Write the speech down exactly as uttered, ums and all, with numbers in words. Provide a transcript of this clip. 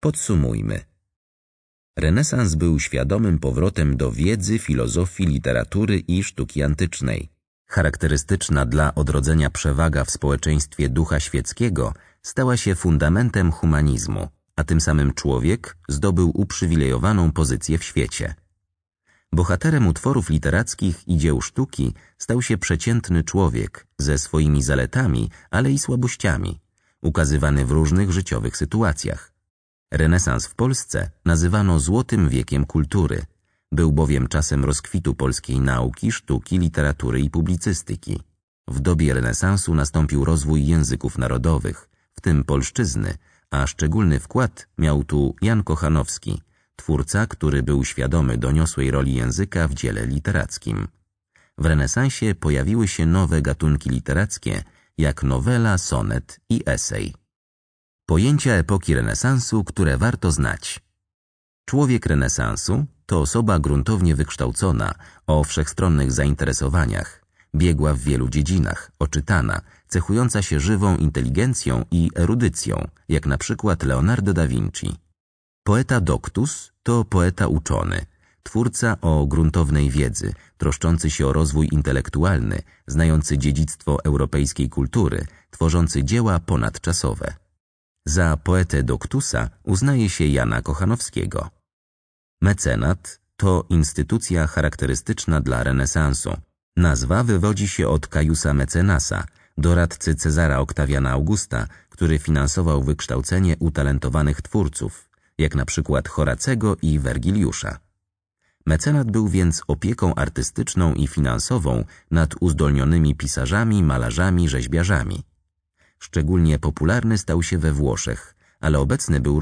Podsumujmy. Renesans był świadomym powrotem do wiedzy, filozofii, literatury i sztuki antycznej. Charakterystyczna dla odrodzenia przewaga w społeczeństwie ducha świeckiego stała się fundamentem humanizmu, a tym samym człowiek zdobył uprzywilejowaną pozycję w świecie. Bohaterem utworów literackich i dzieł sztuki stał się przeciętny człowiek ze swoimi zaletami, ale i słabościami, ukazywany w różnych życiowych sytuacjach. Renesans w Polsce nazywano złotym wiekiem kultury. Był bowiem czasem rozkwitu polskiej nauki, sztuki, literatury i publicystyki. W dobie renesansu nastąpił rozwój języków narodowych, w tym polszczyzny, a szczególny wkład miał tu Jan Kochanowski, twórca, który był świadomy doniosłej roli języka w dziele literackim. W renesansie pojawiły się nowe gatunki literackie, jak nowela, sonet i esej. Pojęcia epoki renesansu, które warto znać. Człowiek renesansu to osoba gruntownie wykształcona, o wszechstronnych zainteresowaniach, biegła w wielu dziedzinach, oczytana, cechująca się żywą inteligencją i erudycją, jak na przykład Leonardo da Vinci. Poeta doctus to poeta uczony, twórca o gruntownej wiedzy, troszczący się o rozwój intelektualny, znający dziedzictwo europejskiej kultury, tworzący dzieła ponadczasowe. Za poetę doctusa uznaje się Jana Kochanowskiego. Mecenat to instytucja charakterystyczna dla renesansu. Nazwa wywodzi się od Cajusa Mecenasa, doradcy Cezara Oktawiana Augusta, który finansował wykształcenie utalentowanych twórców, jak na przykład Horacego i Wergiliusza. Mecenat był więc opieką artystyczną i finansową nad uzdolnionymi pisarzami, malarzami, rzeźbiarzami. Szczególnie popularny stał się we Włoszech, ale obecny był